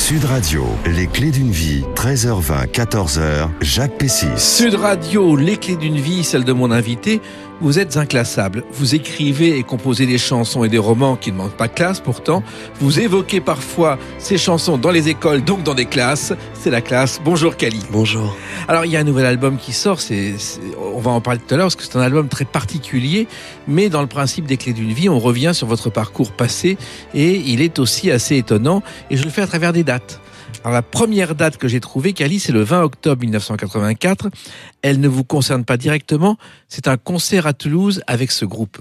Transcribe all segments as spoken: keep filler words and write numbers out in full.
Sud Radio, les clés d'une vie, treize heures vingt, quatorze heures, Jacques Pessis. Sud Radio, les clés d'une vie, celle de mon invité. Vous êtes inclassable. Vous écrivez et composez des chansons et des romans qui ne manquent pas de classe pourtant. Vous évoquez parfois ces chansons dans les écoles, donc dans des classes. C'est la classe. Bonjour Kali. Bonjour. Alors il y a un nouvel album qui sort, c'est, c'est, on va en parler tout à l'heure parce que c'est un album très particulier, mais dans le principe des clés d'une vie, on revient sur votre parcours passé et il est aussi assez étonnant et je le fais à travers des dates. Alors la première date que j'ai trouvée, Kali, c'est le vingt octobre mille neuf cent quatre-vingt-quatre. Elle ne vous concerne pas directement, c'est un concert à Toulouse avec ce groupe.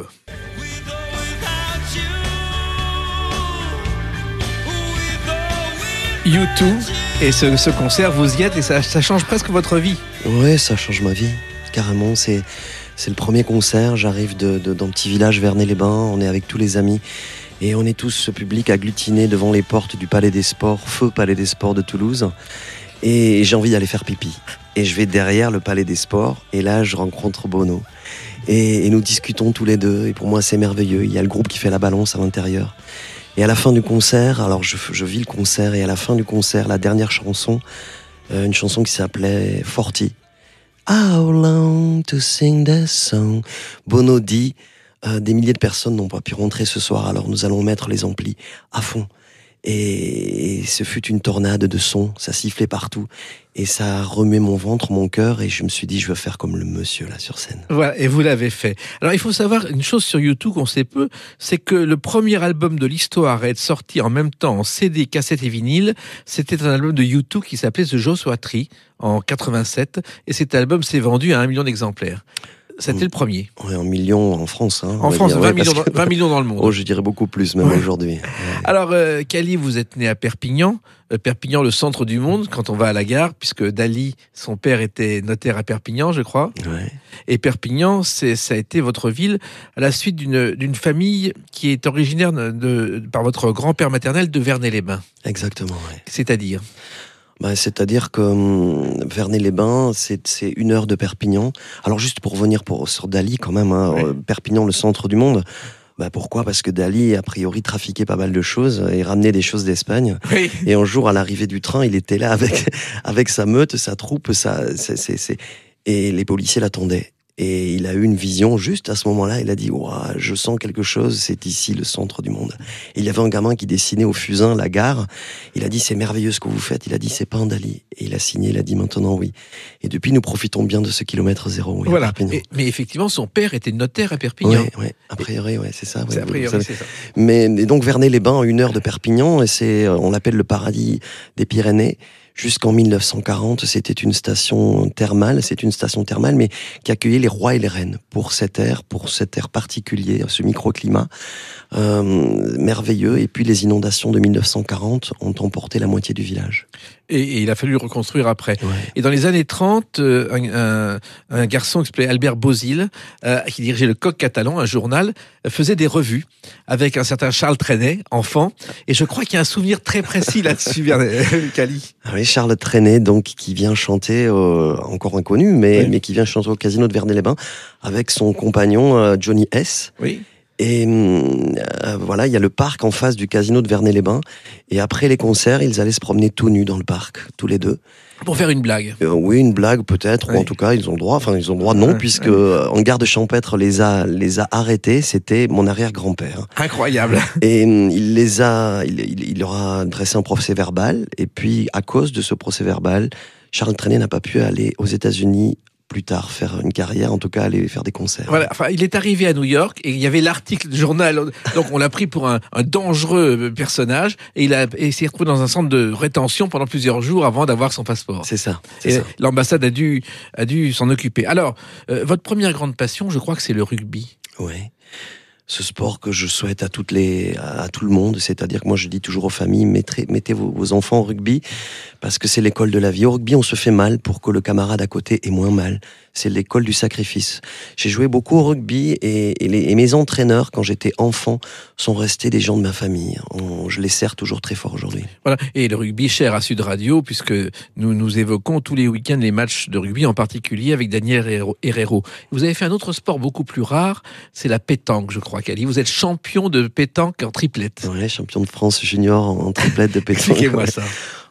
U deux, et ce, ce concert, vous y êtes et ça, ça change presque votre vie. Ouais, ça change ma vie, carrément. C'est, c'est le premier concert, j'arrive de, de, d'un petit village, Vernet-les-Bains, on est avec tous les amis. Et on est tous ce public agglutiné devant les portes du Palais des Sports, feu Palais des Sports de Toulouse. Et j'ai envie d'aller faire pipi. Et je vais derrière le Palais des Sports, et là je rencontre Bono. Et, et nous discutons tous les deux, et pour moi c'est merveilleux. Il y a le groupe qui fait la balance à l'intérieur. Et à la fin du concert, alors je, je vis le concert, et à la fin du concert, la dernière chanson, euh, une chanson qui s'appelait Forty. How long to sing this song? Bono dit... Euh, des milliers de personnes n'ont pas pu rentrer ce soir, alors nous allons mettre les amplis à fond. Et, et ce fut une tornade de sons, ça sifflait partout. Et ça a remué mon ventre, mon cœur, et je me suis dit, je veux faire comme le monsieur là sur scène. Voilà, et vous l'avez fait. Alors il faut savoir une chose sur U deux qu'on sait peu, c'est que le premier album de l'histoire à être sorti en même temps en C D, cassette et vinyle, c'était un album de U deux qui s'appelait The Joshua Tree en quatre-vingt-sept, et cet album s'est vendu à un million d'exemplaires. C'était le premier. Oui, un million en France. Hein, en France, dire, vingt, ouais, millions, que... vingt millions dans le monde. Oh, je dirais beaucoup plus, même ouais. aujourd'hui. Ouais. Alors, euh, Kali, vous êtes né à Perpignan. Euh, Perpignan, le centre du monde, quand on va à la gare, puisque Dali, son père, était notaire à Perpignan, je crois. Ouais. Et Perpignan, c'est, ça a été votre ville à la suite d'une, d'une famille qui est originaire de, de, par votre grand-père maternel de Vernet-les-Bains. Exactement, oui. C'est-à-dire Bah, c'est-à-dire que hum, Vernet-les-Bains, c'est, c'est une heure de Perpignan. Alors juste pour revenir pour, sur Dali quand même, hein, oui. Perpignan, le centre du monde. Bah, pourquoi ? Parce que Dali, a priori, trafiquait pas mal de choses et ramenait des choses d'Espagne. Oui. Et un jour, à l'arrivée du train, il était là avec, avec sa meute, sa troupe, sa, c'est, c'est, c'est... et les policiers l'attendaient. Et il a eu une vision juste à ce moment-là. Il a dit ouah, je sens quelque chose, c'est ici le centre du monde. Et il y avait un gamin qui dessinait au fusain la gare. Il a dit c'est merveilleux ce que vous faites. Il a dit c'est pas un Dali. Et il a signé, il a dit maintenant oui. Et depuis nous profitons bien de ce kilomètre zéro. Oui, voilà. Et, mais effectivement son père était notaire à Perpignan. Oui, oui. A priori, ouais, c'est ça. Ouais, c'est a priori, c'est ça. Mais et donc Vernet-les-Bains, une heure de Perpignan, et c'est, on l'appelle le paradis des Pyrénées. Jusqu'en mille neuf cent quarante, c'était une station thermale, c'est une station thermale, mais qui accueillait les rois et les reines pour cet air, pour cet air particulier, ce microclimat euh, merveilleux. Et puis les inondations de mille neuf cent quarante ont emporté la moitié du village. Et, et il a fallu reconstruire après. Ouais. Et dans les années trente, euh, un, un, un garçon qui s'appelait Albert Bozil, euh, qui dirigeait le Coq Catalan, un journal, euh, faisait des revues avec un certain Charles Trenet, enfant. Et je crois qu'il y a un souvenir très précis là-dessus, Kali. Ah oui, Charles Trenet, donc, qui vient chanter, euh, encore inconnu, mais, oui. mais qui vient chanter au Casino de Vernet-les-Bains avec son compagnon euh, Johnny S. Oui. Et euh, voilà, il y a le parc en face du Casino de Vernet-les-Bains. Et après les concerts, ils allaient se promener tout nus dans le parc, tous les deux. Pour faire une blague. Euh, oui, une blague peut-être, oui. ou en tout cas, ils ont le droit. Enfin, ils ont le droit, non, oui. puisque oui. en garde champêtre les a les a arrêtés. C'était mon arrière-grand-père. Incroyable. Et euh, il les a, il, il, il leur a dressé un procès-verbal. Et puis, à cause de ce procès-verbal, Charles Trenet n'a pas pu aller aux États-Unis plus tard, faire une carrière, en tout cas aller faire des concerts. Voilà, enfin, il est arrivé à New York et il y avait l'article du journal, donc on l'a pris pour un, un dangereux personnage et il, a, et il s'est retrouvé dans un centre de rétention pendant plusieurs jours avant d'avoir son passeport. C'est ça. C'est et ça. L'ambassade a dû, a dû s'en occuper. Alors, euh, votre première grande passion, je crois que c'est le rugby. Oui. Ce sport que je souhaite à toutes les, à tout le monde, c'est-à-dire que moi je dis toujours aux familles, mettez, mettez vos, vos enfants au rugby, parce que c'est l'école de la vie. Au rugby, on se fait mal pour que le camarade à côté ait moins mal. C'est l'école du sacrifice. J'ai joué beaucoup au rugby et, et, les, et mes entraîneurs, quand j'étais enfant, sont restés des gens de ma famille. On, je les sers toujours très fort aujourd'hui. Voilà. Et le rugby cher à Sud Radio, puisque nous nous évoquons tous les week-ends les matchs de rugby, en particulier avec Daniel Herrero. Vous avez fait un autre sport beaucoup plus rare, c'est la pétanque, je crois, Kali. Vous êtes champion de pétanque en triplette. Oui, champion de France junior en triplette de pétanque. Expliquez-moi ouais. ça.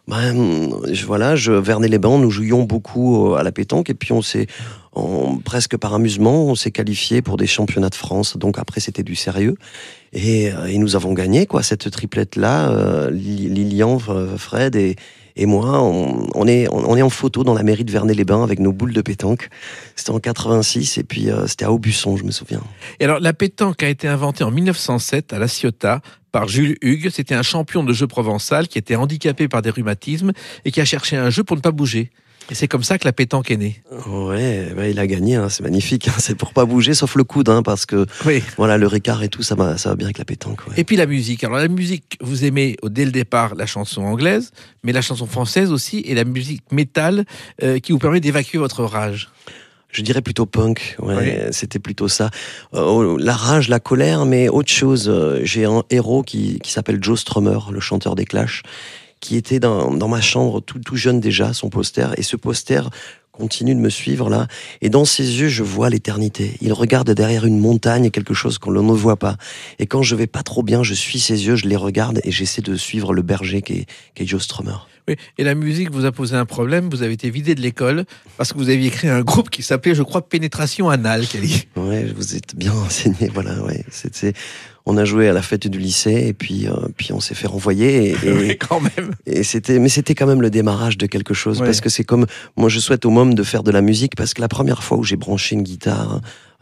Ben, je, voilà, je, Vernet-les-Bains, nous jouions beaucoup à la pétanque et puis on s'est, on, presque par amusement, on s'est qualifié pour des championnats de France. Donc après, c'était du sérieux et, et nous avons gagné quoi cette triplette-là, euh, Lilian, Fred et Et moi, on, on, est, on est en photo dans la mairie de Vernet-les-Bains avec nos boules de pétanque. C'était en quatre-vingt-six et puis euh, c'était à Aubusson, je me souviens. Et alors, la pétanque a été inventée en mille neuf cent sept à La Ciotat par Jules Hugues. C'était un champion de jeu provençal qui était handicapé par des rhumatismes et qui a cherché un jeu pour ne pas bouger. Et c'est comme ça que la pétanque est née. Ouais, bah il a gagné, hein, c'est magnifique. Hein, c'est pour pas bouger, sauf le coude, hein, parce que oui. Voilà, le ricard et tout, ça va, ça va bien avec la pétanque. Ouais. Et puis la musique. Alors la musique, vous aimez dès le départ la chanson anglaise, mais la chanson française aussi, et la musique métal euh, qui vous permet d'évacuer votre rage. Je dirais plutôt punk, ouais, oui. C'était plutôt ça. Euh, la rage, la colère, mais autre chose. J'ai un héros qui, qui s'appelle Joe Strummer, le chanteur des Clash, qui était dans, dans ma chambre tout, tout jeune déjà, son poster. Et ce poster continue de me suivre là. Et dans ses yeux, je vois l'éternité. Il regarde derrière une montagne quelque chose qu'on ne voit pas. Et quand je vais pas trop bien, je suis ses yeux, je les regarde et j'essaie de suivre le berger qui est, qui est Joe Strummer. Oui, et la musique vous a posé un problème. Vous avez été vidé de l'école parce que vous aviez créé un groupe qui s'appelait, je crois, Pénétration Anale, Kelly. Ouais, vous êtes bien renseigné. Voilà, ouais. C'était... On a joué à la fête du lycée et puis euh, puis on s'est fait renvoyer et, et, oui, quand même. Et c'était mais c'était quand même le démarrage de quelque chose ouais. Parce que c'est comme moi je souhaite aux mômes de faire de la musique parce que la première fois où j'ai branché une guitare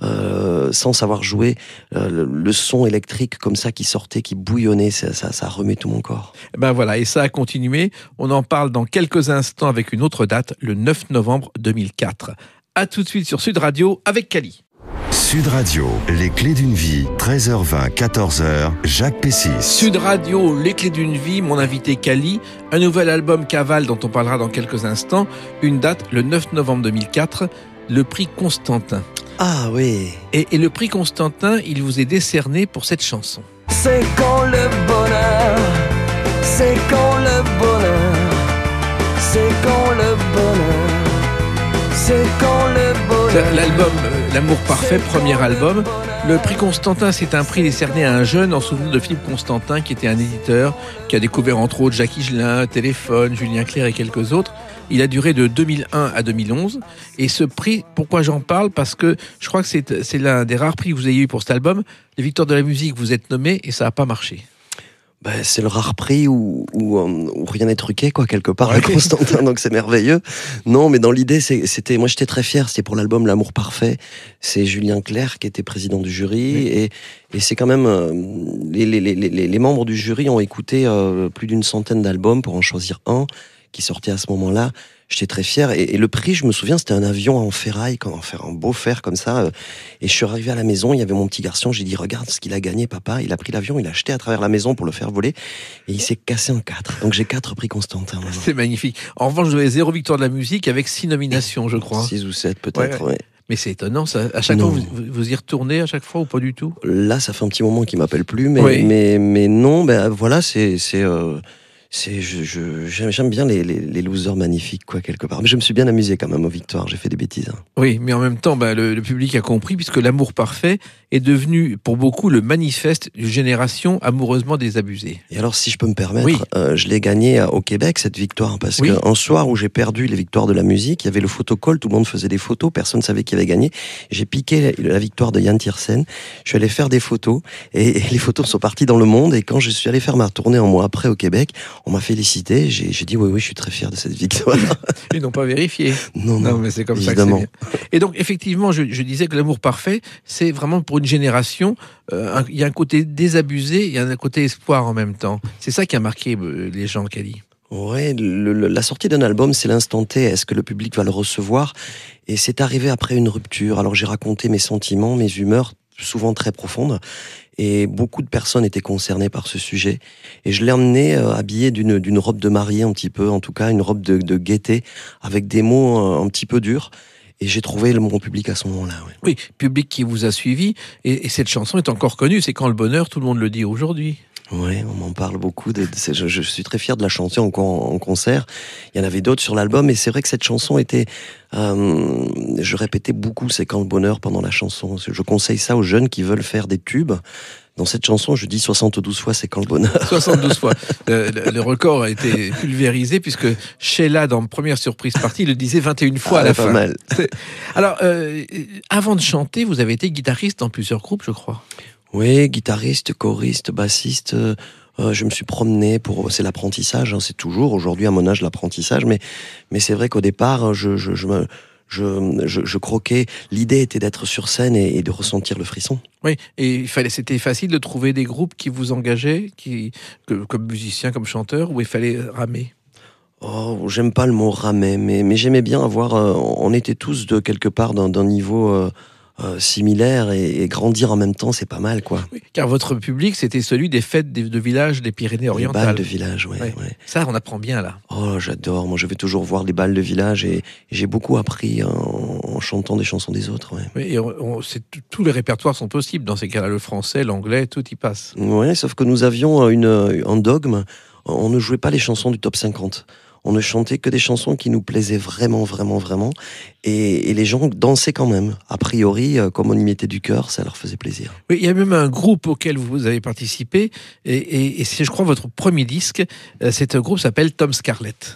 euh, sans savoir jouer, euh, le, le son électrique comme ça qui sortait, qui bouillonnait, ça, ça ça remet tout mon corps. Ben voilà, et ça a continué. On en parle dans quelques instants avec une autre date, le neuf novembre deux mille quatre. À tout de suite sur Sud Radio avec Cali. Sud Radio, les clés d'une vie, treize heures vingt, quatorze heures, Jacques Pessis. Sud Radio, les clés d'une vie, mon invité Cali, un nouvel album Cavale dont on parlera dans quelques instants, une date le neuf novembre deux mille quatre, le prix Constantin. Ah oui. Et, et le prix Constantin, il vous est décerné pour cette chanson. C'est quand le bonheur, c'est quand le bonheur, c'est quand le bonheur, c'est quand le bonheur. L'album euh, L'amour parfait, premier album. Le prix Constantin, c'est un prix décerné à un jeune en souvenir de Philippe Constantin, qui était un éditeur, qui a découvert entre autres Jacques Higelin, Téléphone, Julien Clerc et quelques autres. Il a duré de deux mille un à deux mille onze. Et ce prix, pourquoi j'en parle ? Parce que je crois que c'est, c'est l'un des rares prix que vous ayez eu pour cet album. Les Victoires de la musique, vous êtes nommé et ça n'a pas marché. Ben, c'est le rare prix où, où, où rien n'est truqué, quoi, quelque part, ouais. avec Constantin, donc c'est merveilleux. Non, mais dans l'idée, c'est, c'était, moi j'étais très fier, c'était pour l'album L'amour parfait. C'est Julien Clerc qui était président du jury, oui. et, et c'est quand même, euh, les, les, les, les, les membres du jury ont écouté euh, plus d'une centaine d'albums pour en choisir un qui sortait à ce moment-là. J'étais très fier. Et, et le prix, je me souviens, c'était un avion en ferraille, en fer, en beau fer comme ça. Et je suis arrivé à la maison, il y avait mon petit garçon, j'ai dit, regarde ce qu'il a gagné, papa. Il a pris l'avion, il a jeté à travers la maison pour le faire voler. Et il s'est cassé en quatre. Donc j'ai quatre prix Constantin. Maintenant. C'est magnifique. En revanche, vous avez zéro victoire de la musique avec six nominations, je crois. Six ou sept peut-être, ouais. ouais. Mais c'est étonnant, ça. À chaque non. fois, vous, vous y retournez à chaque fois ou pas du tout ? Là, ça fait un petit moment qu'il m'appelle plus, mais, oui. mais, mais non, ben voilà, c'est... c'est euh... C'est, je, je, j'aime bien les, les, les losers magnifiques, quoi, quelque part. Mais je me suis bien amusé quand même aux victoires, j'ai fait des bêtises. Hein. Oui, mais en même temps, bah, le, le public a compris, puisque l'amour parfait est devenu, pour beaucoup, le manifeste d'une génération amoureusement désabusée. Et alors, si je peux me permettre, oui. euh, je l'ai gagné au Québec, cette victoire, parce oui. qu'un soir où j'ai perdu les victoires de la musique, il y avait le photocall, tout le monde faisait des photos, personne ne savait qui avait gagné. J'ai piqué la, la victoire de Yann Tiersen, je suis allé faire des photos, et, et les photos sont parties dans le monde, et quand je suis allé faire ma tournée un mois après au Québec, on m'a félicité, j'ai, j'ai dit oui, oui, je suis très fier de cette victoire. Ils n'ont pas vérifié. Non, non, non mais c'est comme évidemment. Ça que c'est bien. Et donc, effectivement, je, je disais que l'amour parfait, c'est vraiment pour une génération, euh, il y a un côté désabusé, il y a un côté espoir en même temps. C'est ça qui a marqué euh, les gens, Cali. Ouais, le, le, la sortie d'un album, c'est l'instant T. Est-ce que le public va le recevoir ? Et c'est arrivé après une rupture. Alors j'ai raconté mes sentiments, mes humeurs, souvent très profondes. Et beaucoup de personnes étaient concernées par ce sujet. Et je l'ai emmené euh, habillé d'une, d'une robe de mariée un petit peu, en tout cas une robe de, de gaieté, avec des mots euh, un petit peu durs. Et j'ai trouvé le mon public à ce moment-là. Ouais. Oui, public qui vous a suivi. Et, et cette chanson est encore connue. C'est Quand le bonheur, tout le monde le dit aujourd'hui. Oui, on m'en parle beaucoup. De, de, je, je suis très fier de la chanter en, en concert. Il y en avait d'autres sur l'album, et c'est vrai que cette chanson était... Euh, je répétais beaucoup « C'est quand le bonheur » pendant la chanson. Je conseille ça aux jeunes qui veulent faire des tubes. Dans cette chanson, je dis soixante-douze fois c'est quand le bonheur. soixante-douze fois. Le, le, le record a été pulvérisé puisque Sheila, dans Première Surprise Party, le disait vingt et une fois ah, à la pas fin. Mal. Alors, euh, avant de chanter, vous avez été guitariste dans plusieurs groupes, je crois. Oui, guitariste, choriste, bassiste. Euh, je me suis promené pour. C'est l'apprentissage. Hein, c'est toujours aujourd'hui à mon âge l'apprentissage, mais mais c'est vrai qu'au départ, je je, je me Je, je, je croquais. L'idée était d'être sur scène et, et de ressentir le frisson. Oui, et il fallait, c'était facile de trouver des groupes qui vous engageaient, qui, que, comme musicien, comme chanteur, où il fallait ramer. Oh, j'aime pas le mot ramer, mais, mais j'aimais bien avoir. Euh, on était tous de quelque part d'un, d'un niveau euh, euh, similaire et, et grandir en même temps, c'est pas mal, quoi. Oui, car votre public, c'était celui des fêtes de, de village des Pyrénées-Orientales. Les balles de village, ouais, ouais. ouais. Ça, on apprend bien là. Oh, j'adore. Moi, je vais toujours voir les balles de village et, et j'ai beaucoup appris en, en chantant des chansons des autres. Ouais. Oui, et on, on, c'est, tous les répertoires sont possibles dans ces cas-là. Le français, l'anglais, tout y passe. Ouais, sauf que nous avions une, un dogme. On ne jouait pas les chansons du top cinquante. On ne chantait que des chansons qui nous plaisaient vraiment, vraiment, vraiment. Et, et les gens dansaient quand même. A priori, comme on y mettait du cœur, ça leur faisait plaisir. Oui, il y a même un groupe auquel vous avez participé. Et, et, et c'est, je crois, votre premier disque. C'est un groupe qui s'appelle Tom Scarlett.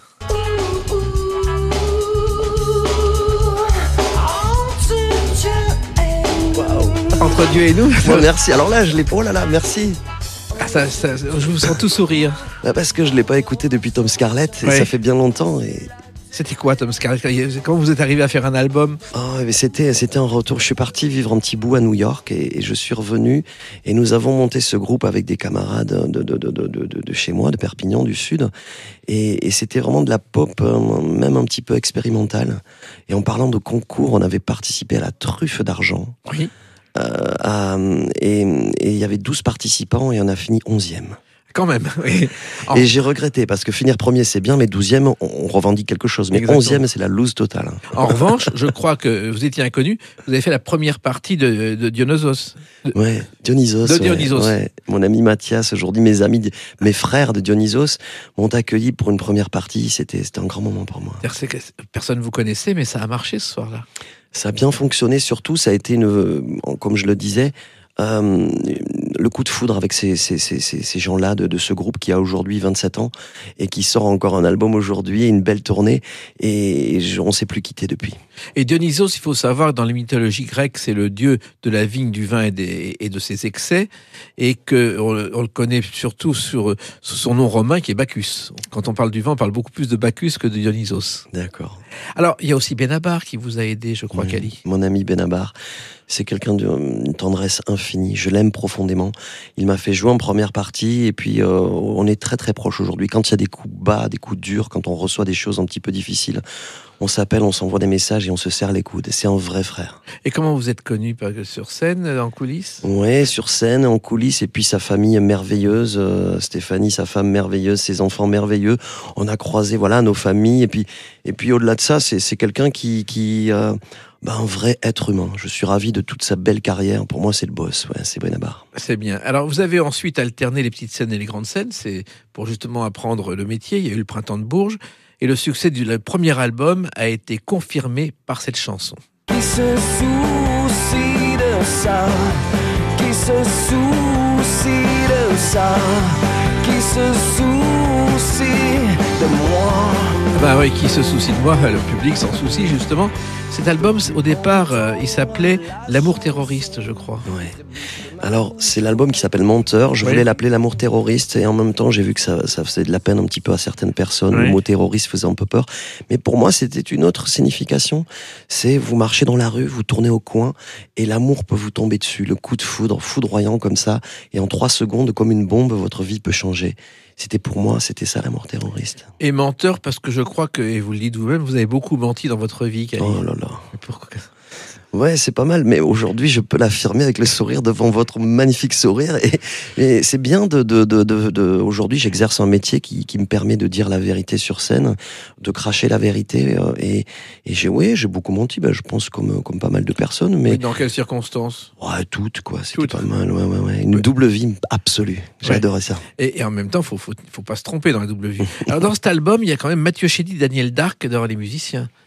Wow. Entre Dieu et nous. Bon, merci. Alors là, je l'ai. Oh là là, merci. Ah, ça, ça, je vous sens tout sourire. Parce que je ne l'ai pas écouté depuis Tom Scarlett, et ouais. Ça fait bien longtemps. Et... C'était quoi Tom Scarlett? Quand vous êtes arrivé à faire un album? Oh, mais c'était, c'était un retour. Je suis parti vivre un petit bout à New York et, et je suis revenu. Et nous avons monté ce groupe avec des camarades de, de, de, de, de, de chez moi, de Perpignan, du Sud. Et, et c'était vraiment de la pop, même un petit peu expérimentale. Et en parlant de concours, on avait participé à la Truffe d'argent. Oui. Euh, à, et il y avait douze participants et on a fini onzième. Quand même, oui. Oh. Et j'ai regretté, parce que finir premier c'est bien, mais douzième on, on revendique quelque chose. Mais exactement. onzième c'est la loose totale. En revanche, je crois que vous étiez inconnu, vous avez fait la première partie de, de Dionysos. De... Ouais, Dionysos. De Dionysos. Ouais, ouais. Mon ami Mathias, aujourd'hui mes amis, mes frères de Dionysos m'ont accueilli pour une première partie, c'était, c'était un grand moment pour moi. C'est que personne ne vous connaissait, mais ça a marché ce soir-là. Ça a bien fonctionné, surtout ça a été, une, comme je le disais, euh, le coup de foudre avec ces, ces, ces, ces gens-là de, de ce groupe qui a aujourd'hui vingt-sept ans et qui sort encore un album aujourd'hui, une belle tournée, et je, on ne s'est plus quitté depuis. Et Dionysos, il faut savoir, dans les mythologies grecques, c'est le dieu de la vigne, du vin et, des, et de ses excès, et qu'on on le connaît surtout sur, sur son nom romain qui est Bacchus. Quand on parle du vin, on parle beaucoup plus de Bacchus que de Dionysos. D'accord. Alors, il y a aussi Benabar qui vous a aidé, je crois, oui, Cali. Mon ami Benabar, c'est quelqu'un d'une tendresse infinie. Je l'aime profondément. Il m'a fait jouer en première partie et puis euh, on est très très proches aujourd'hui. Quand il y a des coups bas, des coups durs, quand on reçoit des choses un petit peu difficiles, on s'appelle, on s'envoie des messages et on se serre les coudes. C'est un vrai frère. Et comment vous êtes connu? Sur scène, en coulisses? Oui, sur scène, en coulisses, et puis sa famille merveilleuse, euh, Stéphanie, sa femme merveilleuse, ses enfants merveilleux. On a croisé voilà nos familles et puis et puis au-delà de ça, c'est c'est quelqu'un qui qui euh, bah, un vrai être humain. Je suis ravi de toute sa belle carrière. Pour moi, c'est le boss. Ouais, c'est Benabar. C'est bien. Alors, vous avez ensuite alterné les petites scènes et les grandes scènes. C'est pour justement apprendre le métier. Il y a eu le Printemps de Bourges. Et le succès du premier album a été confirmé par cette chanson. Qui se soucie de ça? Qui se soucie de ça? Qui se soucie de moi? Bah oui, qui se soucie de moi? Le public s'en soucie justement. Cet album, au départ, euh, il s'appelait L'amour terroriste, je crois. Ouais. Alors, c'est l'album qui s'appelle Menteur. Je oui. voulais l'appeler L'amour terroriste et en même temps, j'ai vu que ça, ça faisait de la peine un petit peu à certaines personnes. Oui. Le mot terroriste faisait un peu peur. Mais pour moi, c'était une autre signification. C'est vous marchez dans la rue, vous tournez au coin et l'amour peut vous tomber dessus. Le coup de foudre, foudroyant comme ça. Et en trois secondes, comme une bombe, votre vie peut changer. C'était pour moi, c'était ça l'amour terroriste. Et menteur parce que je crois que, et vous le dites vous-même, vous avez beaucoup menti dans votre vie, Cali. Oh là là. Pourquoi ? Ouais, c'est pas mal, mais aujourd'hui, je peux l'affirmer avec le sourire devant votre magnifique sourire. Et, et c'est bien de, de, de, de, de... Aujourd'hui, j'exerce un métier qui, qui me permet de dire la vérité sur scène, de cracher la vérité. Et, et j'ai, oui, j'ai beaucoup menti, ben, je pense comme, comme pas mal de personnes. Mais... Oui, dans quelles circonstances? Ouais, toutes, quoi. C'était toutes. Pas mal, ouais, ouais, ouais. Une oui. double vie absolue. J'ai ouais. adoré ça. Et, et en même temps, faut, faut, faut pas se tromper dans la double vie. Alors, dans cet album, il y a quand même Mathieu Chédid, Daniel Darc dans les musiciens.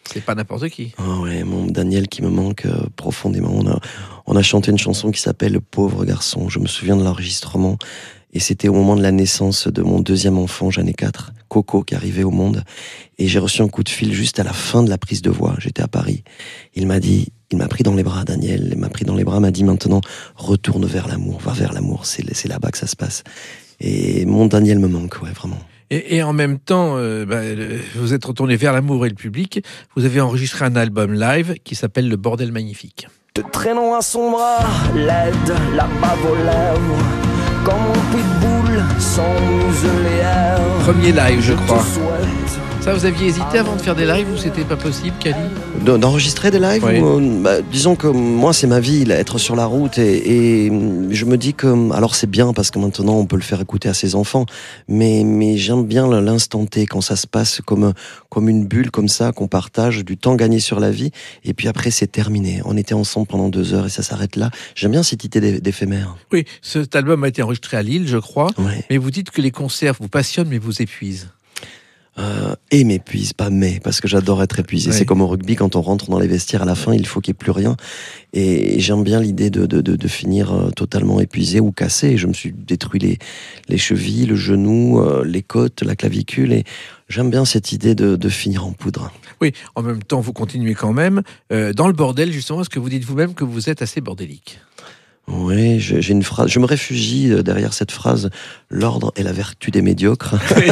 C'est pas n'importe qui. Oh ouais, mon Daniel qui me manque euh, profondément. On a, on a chanté une chanson qui s'appelle Le pauvre garçon. Je me souviens de l'enregistrement. Et c'était au moment de la naissance de mon deuxième enfant, j'en ai quatre, Coco, qui arrivait au monde. Et j'ai reçu un coup de fil juste à la fin de la prise de voix. J'étais à Paris. Il m'a dit, il m'a pris dans les bras, Daniel. Il m'a pris dans les bras, m'a dit maintenant, retourne vers l'amour, va vers l'amour. C'est, c'est là-bas que ça se passe. Et mon Daniel me manque, ouais, vraiment. Et, et en même temps, euh, bah, vous êtes retourné vers l'amour et le public. Vous avez enregistré un album live qui s'appelle Le Bordel Magnifique. Te traînant à son bras, l'aide, la bave aux lèvres, comme mon pitbull sans muselière. Premier live, je crois. Ça, vous aviez hésité avant de faire des lives ou c'était pas possible, Cali ? D'enregistrer des lives oui. ou, euh, bah, disons que moi c'est ma vie, là, être sur la route et, et je me dis que alors c'est bien parce que maintenant on peut le faire écouter à ses enfants, mais mais j'aime bien l'instant T quand ça se passe comme comme une bulle comme ça qu'on partage, du temps gagné sur la vie et puis après c'est terminé. On était ensemble pendant deux heures et ça s'arrête là. J'aime bien cette idée d'éphémère. Oui, cet album a été enregistré à Lille, je crois, ouais. Mais vous dites que les concerts vous passionnent mais vous épuisent. Euh, et m'épuise, pas mais, parce que j'adore être épuisé. Ouais. C'est comme au rugby, quand on rentre dans les vestiaires à la fin, il faut qu'il n'y ait plus rien. Et j'aime bien l'idée de, de, de, de finir totalement épuisé ou cassé. Je me suis détruit les, les chevilles, le genou, euh, les côtes, la clavicule. Et j'aime bien cette idée de, de finir en poudre. Oui, en même temps, vous continuez quand même. Euh, dans le bordel, justement, est-ce que vous dites vous-même que vous êtes assez bordélique ? Oui, j'ai une phrase. Je me réfugie derrière cette phrase. L'ordre est la vertu des médiocres.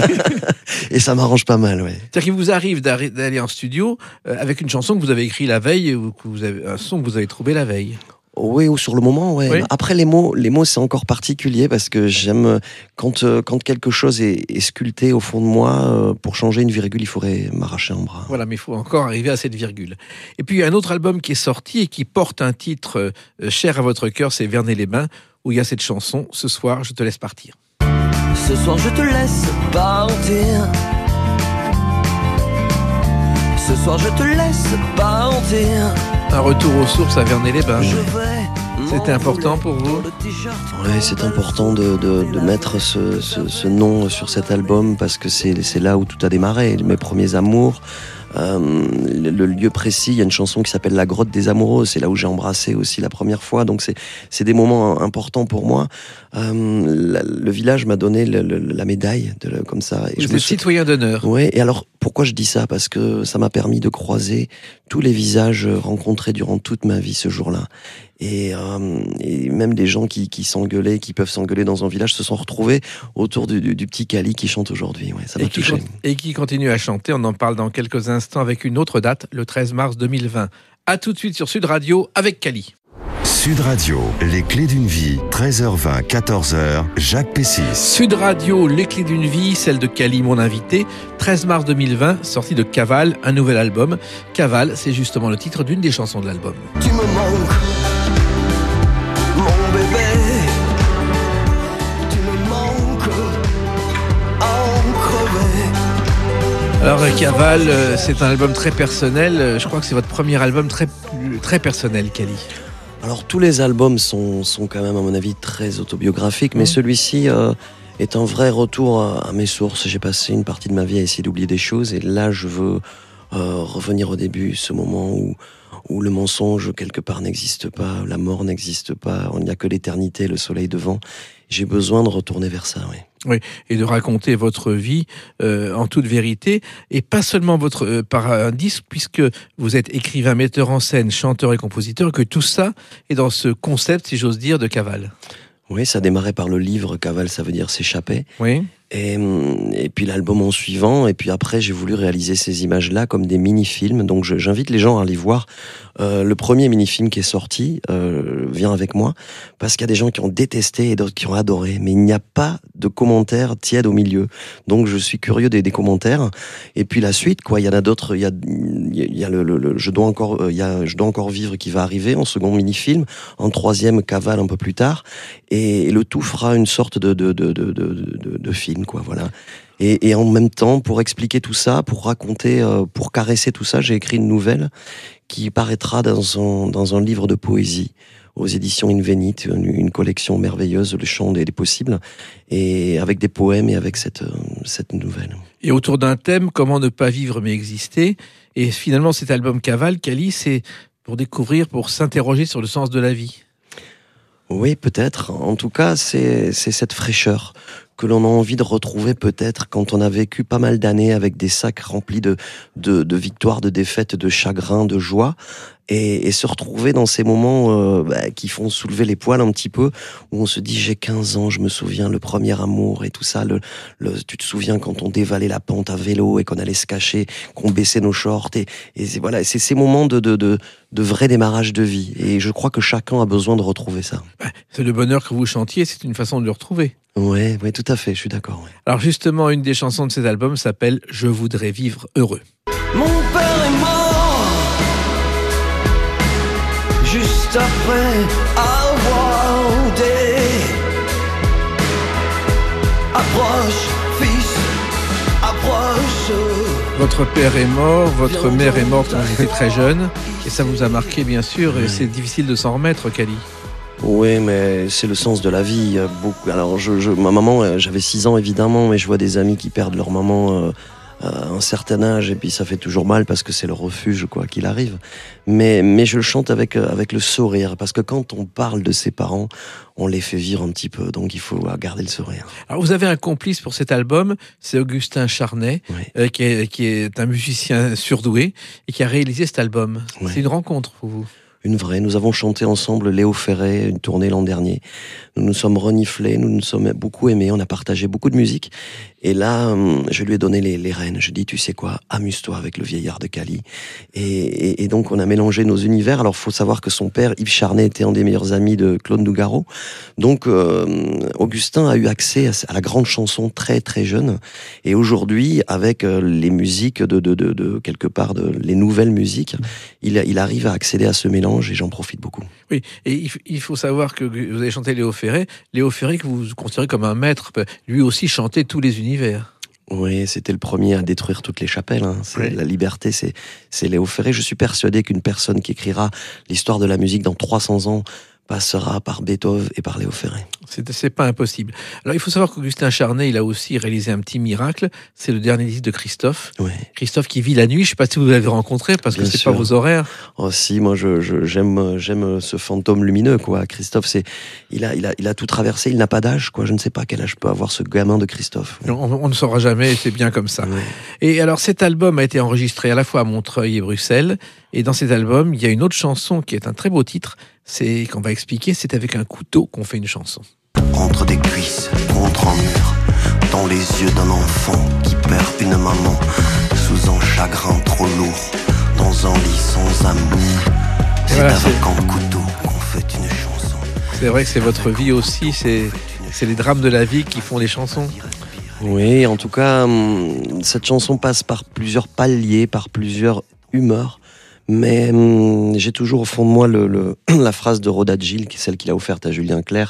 Et ça m'arrange pas mal, ouais. C'est-à-dire qu'il vous arrive d'aller en studio avec une chanson que vous avez écrite la veille ou que vous avez un son que vous avez trouvé la veille. Oui, ou sur le moment, ouais. Oui. Après, les mots, les mots, c'est encore particulier parce que j'aime quand quand quelque chose est, est sculpté au fond de moi. Pour changer une virgule, il faudrait m'arracher un bras. Voilà, mais il faut encore arriver à cette virgule. Et puis il y a un autre album qui est sorti et qui porte un titre euh, cher à votre cœur, c'est Vernet-les-Bains, où il y a cette chanson. Ce soir, je te laisse partir. Ce soir, je te laisse partir. Ce soir, je te laisse partir. Un retour aux sources à Vernet-les-Bains. C'était important pour vous ? Oui, c'est important de, de, de mettre ce, ce, ce nom sur cet album parce que c'est, c'est là où tout a démarré. Mes premiers amours. Euh, le, le lieu précis, il y a une chanson qui s'appelle La Grotte des Amoureux, c'est là où j'ai embrassé aussi la première fois, donc c'est, c'est des moments importants pour moi. Euh, la, le village m'a donné le, le, la médaille, de, le, comme ça. Et Vous je êtes me suis... citoyen d'honneur. Oui, et alors pourquoi je dis ça ? Parce que ça m'a permis de croiser tous les visages rencontrés durant toute ma vie ce jour-là. Et, euh, et même des gens qui, qui s'engueulaient, qui peuvent s'engueuler dans un village, se sont retrouvés autour du, du, du petit Cali qui chante aujourd'hui. Ouais, ça m'a touché. Qui, et qui continue à chanter. On en parle dans quelques instants avec une autre date, le treize mars deux mille vingt. À tout de suite sur Sud Radio avec Cali. Sud Radio, les clés d'une vie, treize heures vingt, quatorze heures, Jacques Pessis. Sud Radio, les clés d'une vie, celle de Cali, mon invité. treize mars deux mille vingt, sortie de Cavale, un nouvel album. Cavale, c'est justement le titre d'une des chansons de l'album. Tu me manques, mon bébé. Tu me manques, en crever. Alors Cavale, c'est un album très personnel. Je crois que c'est votre premier album très, très personnel, Cali. Alors tous les albums sont, sont quand même à mon avis très autobiographiques, mais mmh. celui-ci euh, est un vrai retour à, à mes sources. J'ai passé une partie de ma vie à essayer d'oublier des choses et là je veux euh, revenir au début, ce moment où, où le mensonge quelque part n'existe pas, la mort n'existe pas, il n'y a que l'éternité, le soleil devant. J'ai besoin de retourner vers ça, oui. Oui, et de raconter votre vie euh, en toute vérité, et pas seulement votre euh, par un disque, puisque vous êtes écrivain, metteur en scène, chanteur et compositeur, que tout ça est dans ce concept, si j'ose dire, de Cavale. Oui, ça démarrait par le livre Cavale, ça veut dire s'échapper. Oui. Et, et puis l'album en suivant, et puis après j'ai voulu réaliser ces images-là comme des mini-films, donc je, j'invite les gens à aller voir. Euh, le premier mini-film qui est sorti, euh, Viens avec moi, parce qu'il y a des gens qui ont détesté et d'autres qui ont adoré, mais il n'y a pas de commentaires tièdes au milieu, donc je suis curieux des, des commentaires. Et puis la suite, quoi, il y en a d'autres, il y a, il y a le, le, le je dois encore, euh, il y a, je dois encore vivre qui va arriver en second mini-film, en troisième Cavale un peu plus tard, et, et le tout fera une sorte de de de de de, de, de film. Quoi, voilà. Et, et en même temps, pour expliquer tout ça, pour raconter, euh, pour caresser tout ça, j'ai écrit une nouvelle qui paraîtra dans un, dans un livre de poésie aux éditions Invenit, une, une collection merveilleuse, le chant des, des possibles, et avec des poèmes et avec cette, cette nouvelle. Et autour d'un thème, comment ne pas vivre mais exister. Et finalement, cet album Cavale, Cali, c'est pour découvrir, pour s'interroger sur le sens de la vie. Oui, peut-être. En tout cas, c'est, c'est cette fraîcheur que l'on a envie de retrouver peut-être quand on a vécu pas mal d'années avec des sacs remplis de, de, de victoires, de défaites, de chagrins, de joie. Et, et se retrouver dans ces moments euh, bah, qui font soulever les poils un petit peu, où on se dit j'ai quinze ans, je me souviens, le premier amour et tout ça, le, le, tu te souviens quand on dévalait la pente à vélo et qu'on allait se cacher, qu'on baissait nos shorts, et, et c'est, voilà, c'est ces moments de, de, de, de vrai démarrage de vie, et je crois que chacun a besoin de retrouver ça. C'est le bonheur que vous chantiez, c'est une façon de le retrouver. Oui, ouais, tout à fait, je suis d'accord. Ouais. Alors justement, une des chansons de cet album s'appelle « Je voudrais vivre heureux ». Mon père est mort juste après avoir des approche, fils, approche. Votre père est mort, votre mère est morte quand vous étiez très jeune, et ça vous a marqué bien sûr, et c'est difficile de s'en remettre, Cali. Oui, mais c'est le sens de la vie. Beaucoup. Alors, je, je, ma maman, j'avais six ans évidemment, mais je vois des amis qui perdent leur maman euh, à un certain âge, et puis ça fait toujours mal parce que c'est le refuge, quoi qu'il arrive. Mais, mais je le chante avec, avec le sourire, parce que quand on parle de ses parents, on les fait vivre un petit peu, donc il faut garder le sourire. Alors, vous avez un complice pour cet album, c'est Augustin Charnay, Oui. euh, qui, est, qui est un musicien surdoué et qui a réalisé cet album. Oui. C'est une rencontre pour vous. Une vraie. Nous avons chanté ensemble Léo Ferré, une tournée l'an dernier. Nous nous sommes reniflés, nous nous sommes beaucoup aimés, on a partagé beaucoup de musique. Et là, je lui ai donné les, les rênes. Je lui ai dit, tu sais quoi, amuse-toi avec le vieillard de Cali. Et, et, et donc, on a mélangé nos univers. Alors, faut savoir que son père, Yves Charnay, était un des meilleurs amis de Claude Nougaro. Donc, euh, Augustin a eu accès à, à la grande chanson très, très jeune. Et aujourd'hui, avec euh, les musiques de, de, de, de, quelque part, de, les nouvelles musiques, il, il arrive à accéder à ce mélange et j'en profite beaucoup. Oui, et il faut savoir que vous avez chanté Léo Ferré. Léo Ferré, que vous considérez comme un maître, lui aussi chantait tous les univers. Oui, c'était le premier à détruire toutes les chapelles. Hein. C'est, oui. La liberté, c'est, c'est Léo Ferré. Je suis persuadé qu'une personne qui écrira l'histoire de la musique dans trois cents ans passera par Beethoven et par Léo Ferré. C'est, c'est pas impossible. Alors, il faut savoir qu'Augustin Charnay, il a aussi réalisé un petit miracle. C'est le dernier disque de Christophe. Ouais. Christophe qui vit la nuit. Je sais pas si vous l'avez rencontré parce Bien que c'est sûr. pas vos horaires. Oh si, moi je, je j'aime j'aime ce fantôme lumineux quoi. Christophe, c'est il a il a il a tout traversé. Il n'a pas d'âge quoi. Je ne sais pas quel âge peut avoir ce gamin de Christophe. On, on ne saura jamais. C'est bien comme ça. Ouais. Et alors, cet album a été enregistré à la fois à Montreuil et Bruxelles. Et dans cet album, il y a une autre chanson qui est un très beau titre. C'est qu'on va expliquer. C'est avec un couteau qu'on fait une chanson. Entre des cuisses, contre un mur, dans les yeux d'un enfant qui perd une maman, sous un chagrin trop lourd, dans un lit sans amour. C'est voilà, avec c'est... un couteau qu'on fait une chanson. C'est vrai que c'est votre vie aussi. C'est, c'est les drames de la vie qui font les chansons. Oui, en tout cas, cette chanson passe par plusieurs paliers, par plusieurs humeurs. Mais hum, j'ai toujours au fond de moi le, le, la phrase de Rhoda Gilles, qui est celle qu'il a offerte à Julien Clerc.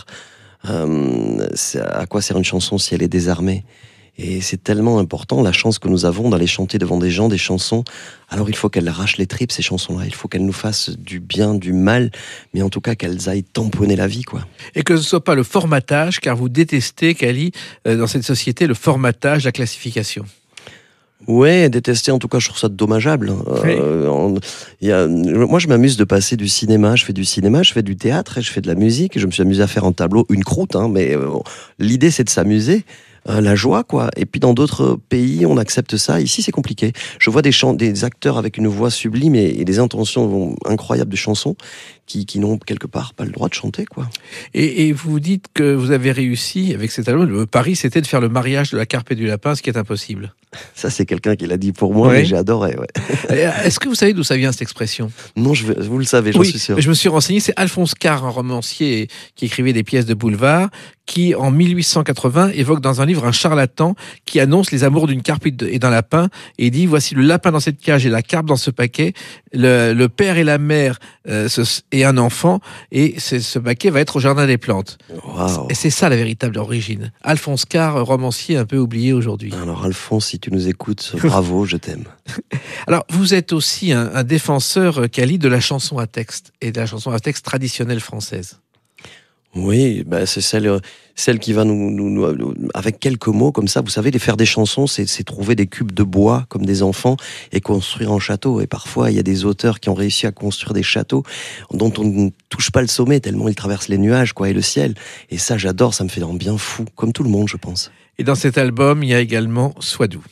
Hum, c'est à quoi sert une chanson si elle est désarmée ? Et c'est tellement important, la chance que nous avons d'aller chanter devant des gens des chansons. Alors il faut qu'elles arrachent les tripes, ces chansons-là. Il faut qu'elles nous fassent du bien, du mal, mais en tout cas qu'elles aillent tamponner la vie, quoi. Et que ce ne soit pas le formatage, car vous détestez, Cali, euh, dans cette société, le formatage, la classification. Ouais, détester, en tout cas, je trouve ça dommageable. Oui. Euh, on, y a, moi, je m'amuse de passer du cinéma. Je fais du cinéma, je fais du théâtre, et je fais de la musique. Je me suis amusé à faire un tableau, une croûte, hein, mais euh, l'idée, c'est de s'amuser. Euh, la joie, quoi. Et puis dans d'autres pays, on accepte ça. Ici, c'est compliqué. Je vois des, chants, des acteurs avec une voix sublime et, et des intentions incroyables de chansons qui, qui n'ont quelque part pas le droit de chanter, quoi. Et, et vous dites que vous avez réussi avec cet album. Le pari, c'était de faire le mariage de la carpe et du lapin, ce qui est impossible. Ça, c'est quelqu'un qui l'a dit pour moi, Oui. mais j'ai adoré. Ouais. Est-ce que vous savez d'où ça vient, cette expression ? Non, je vais, vous le savez, j'en Oui, suis sûr. je me suis renseigné. C'est Alphonse Karr, un romancier qui écrivait des pièces de boulevard, qui, en mille huit cent quatre-vingts, évoque dans un livre un charlatan qui annonce les amours d'une carpe et d'un lapin, et dit, voici le lapin dans cette cage et la carpe dans ce paquet. Le, le père et la mère euh, se, et un enfant, et c'est, ce baquet va être au Jardin des Plantes. Wow. Et c'est ça la véritable origine. Alphonse Karr, romancier un peu oublié aujourd'hui. Alors Alphonse, si tu nous écoutes, bravo, je t'aime. Alors, vous êtes aussi un, un défenseur, Cali, de la chanson à texte, et de la chanson à texte traditionnelle française. Oui, bah c'est celle, celle qui va nous, nous, nous, avec quelques mots comme ça, vous savez, les faire des chansons, c'est, c'est trouver des cubes de bois comme des enfants et construire un château. Et parfois, il y a des auteurs qui ont réussi à construire des châteaux dont on ne touche pas le sommet tellement ils traversent les nuages, quoi, et le ciel. Et ça, j'adore, ça me fait un bien fou, comme tout le monde, je pense. Et dans cet album, il y a également Sois doux.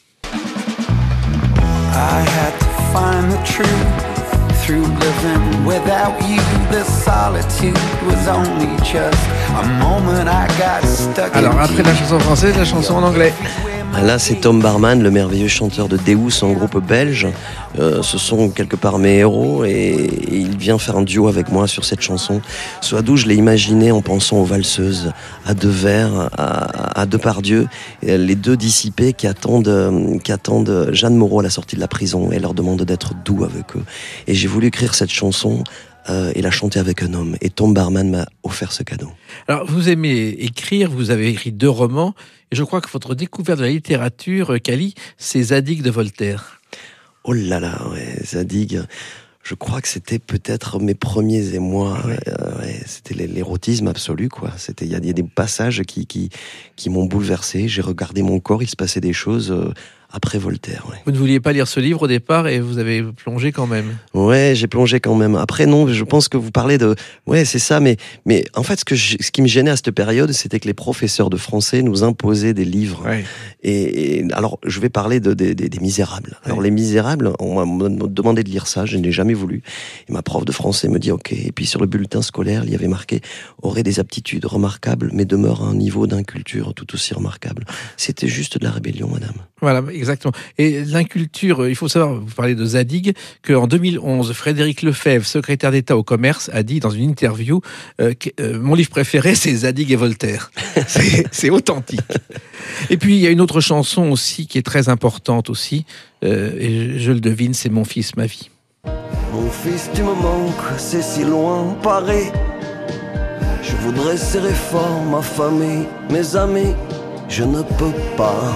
I had to find the truth. Through living without you, the solitude was only just a moment I got stuck. Alors après la chanson française, la chanson en anglais. Là, c'est Tom Barman, le merveilleux chanteur de Deus, un groupe belge. Euh, ce sont quelque part mes héros et, et il vient faire un duo avec moi sur cette chanson. Sois doux, je l'ai imaginé en pensant aux valseuses, à deux vers, à, à Depardieu, les deux dissipés qui attendent, qui attendent Jeanne Moreau à la sortie de la prison et leur demandent d'être doux avec eux. Et j'ai voulu écrire cette chanson Euh, et la chanter avec un homme. Et Tom Barman m'a offert ce cadeau. Alors, vous aimez écrire, vous avez écrit deux romans, et je crois que votre découverte de la littérature, Cali, c'est Zadig de Voltaire. Oh là là, ouais, Zadig, je crois que c'était peut-être mes premiers émois. Ouais. Euh, ouais, c'était l'érotisme absolu, quoi. C'était, il y, y a des passages qui, qui, qui m'ont bouleversé. J'ai regardé mon corps, il se passait des choses... Euh, Après Voltaire, ouais. Vous ne vouliez pas lire ce livre au départ et vous avez plongé quand même. Ouais, j'ai plongé quand même. Après, non, je pense que vous parlez de... Ouais, c'est ça, mais, mais en fait, ce, que je, ce qui me gênait à cette période, c'était que les professeurs de français nous imposaient des livres. Ouais. Et, et alors, je vais parler de, de, de, des Misérables. Alors, ouais. Les Misérables, on m'a demandé de lire ça, je n'ai jamais voulu. Et ma prof de français me dit, OK. Et puis, sur le bulletin scolaire, il y avait marqué « aurait des aptitudes remarquables, mais demeure à un niveau d'inculture tout aussi remarquable ». C'était juste de la rébellion, madame. Voilà, exactement. Et l'inculture, il faut savoir, vous parlez de Zadig, qu'en deux mille onze, Frédéric Lefebvre, secrétaire d'État au commerce, a dit dans une interview euh, que euh, mon livre préféré, c'est Zadig et Voltaire. C'est, c'est authentique. Et puis, il y a une autre chanson aussi qui est très importante aussi, euh, et je, je le devine, c'est Mon fils, ma vie. Mon fils, tu me manques, c'est si loin, Paris. Je voudrais serrer fort ma famille, mes amis, je ne peux pas.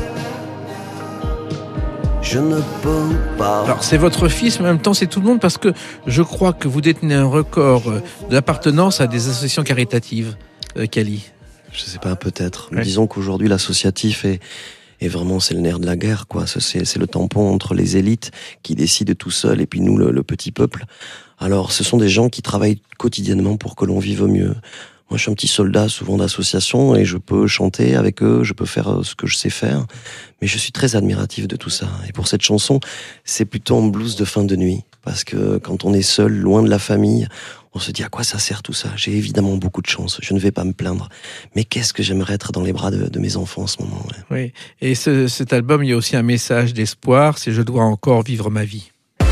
Je ne peux pas. Alors, c'est votre fils, mais en même temps, c'est tout le monde, parce que je crois que vous détenez un record d'appartenance à des associations caritatives, euh, Cali. Je sais pas, peut-être. Ouais. Disons qu'aujourd'hui, l'associatif est, est vraiment, c'est le nerf de la guerre, quoi. C'est, c'est le tampon entre les élites qui décident tout seuls et puis nous, le, le petit peuple. Alors, ce sont des gens qui travaillent quotidiennement pour que l'on vive mieux. Moi, je suis un petit soldat souvent d'association et je peux chanter avec eux, je peux faire ce que je sais faire, mais je suis très admiratif de tout ça. Et pour cette chanson, c'est plutôt un blues de fin de nuit, parce que quand on est seul, loin de la famille, on se dit à quoi ça sert tout ça. J'ai évidemment beaucoup de chance, je ne vais pas me plaindre, mais qu'est-ce que j'aimerais être dans les bras de, de mes enfants en ce moment. Ouais. Oui, et ce, cet album, il y a aussi un message d'espoir, c'est « Je dois encore vivre ma vie ».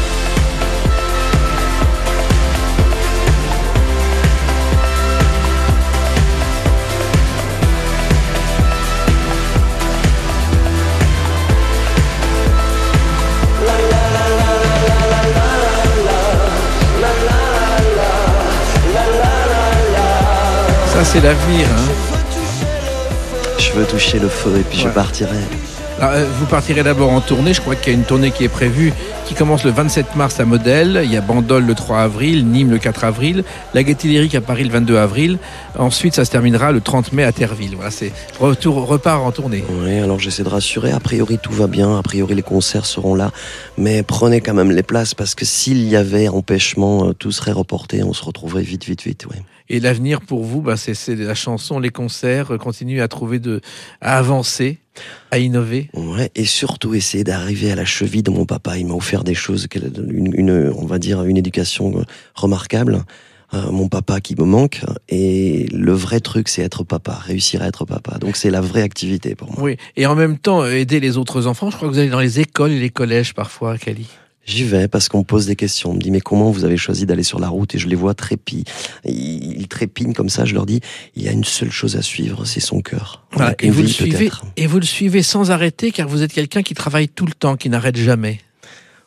Ça, c'est l'avenir. Hein. Je veux toucher le feu et puis ouais. je partirai. Alors, vous partirez d'abord en tournée. Je crois qu'il y a une tournée qui est prévue, qui commence le vingt-sept mars à Modèle. Il y a Bandol le trois avril, Nîmes le quatre avril, la Gaîté Lyrique à Paris le vingt-deux avril. Ensuite, ça se terminera le trente mai à Terreville. Voilà, c'est retour, repart en tournée. Oui, alors j'essaie de rassurer. A priori, tout va bien. A priori, les concerts seront là. Mais prenez quand même les places parce que s'il y avait empêchement, tout serait reporté. On se retrouverait vite, vite, vite. Oui. Et l'avenir pour vous, bah, c'est, c'est la chanson, les concerts, continuer à trouver de, à avancer, à innover. Ouais, et surtout essayer d'arriver à la cheville de mon papa. Il m'a offert des choses, une, une, on va dire, une éducation remarquable. Euh, mon papa qui me manque. Et le vrai truc, c'est être papa, réussir à être papa. Donc c'est la vraie activité pour moi. Oui, et en même temps, aider les autres enfants. Je crois que vous allez dans les écoles et les collèges parfois, Cali. J'y vais parce qu'on me pose des questions. On me dit mais comment vous avez choisi d'aller sur la route? Et je les vois trépiller. Ils trépignent comme ça. Je leur dis il y a une seule chose à suivre, c'est son cœur. Voilà, et vous le suivez et vous le suivez sans arrêter car vous êtes quelqu'un qui travaille tout le temps, qui n'arrête jamais.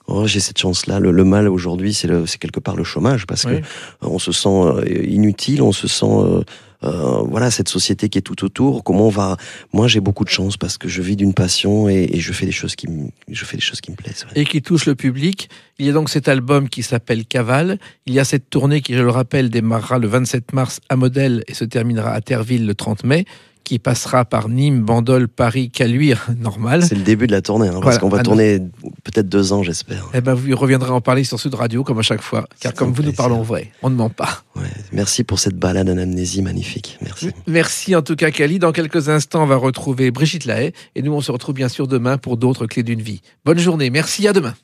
Oh, j'ai cette chance-là. Le, le mal aujourd'hui, c'est, le, c'est quelque part le chômage, parce Oui. que euh, on se sent euh, inutile, on se sent euh, euh, voilà, cette société qui est tout autour. Comment on va Moi, j'ai beaucoup de chance parce que je vis d'une passion et, et je fais des choses qui me, je fais des choses qui me plaisent. Ouais. Et qui touche le public. Il y a donc cet album qui s'appelle Cavale. Il y a cette tournée qui, je le rappelle, démarrera le vingt-sept mars à Modèle et se terminera à Terreville le trente mai, qui passera par Nîmes, Bandol, Paris, Caluire, normal. C'est le début de la tournée, hein, Voilà. parce qu'on va Ah, tourner peut-être deux ans, j'espère. Eh ben, vous y reviendrez en parler sur Sud Radio, comme à chaque fois, car C'est comme un vous nous plaisir. parlons vrai, on ne ment pas. Ouais. Merci pour cette balade en amnésie magnifique. Merci. Merci en tout cas, Cali. Dans quelques instants, on va retrouver Brigitte Lahaye, et nous, on se retrouve bien sûr demain pour d'autres clés d'une vie. Bonne journée, merci, à demain.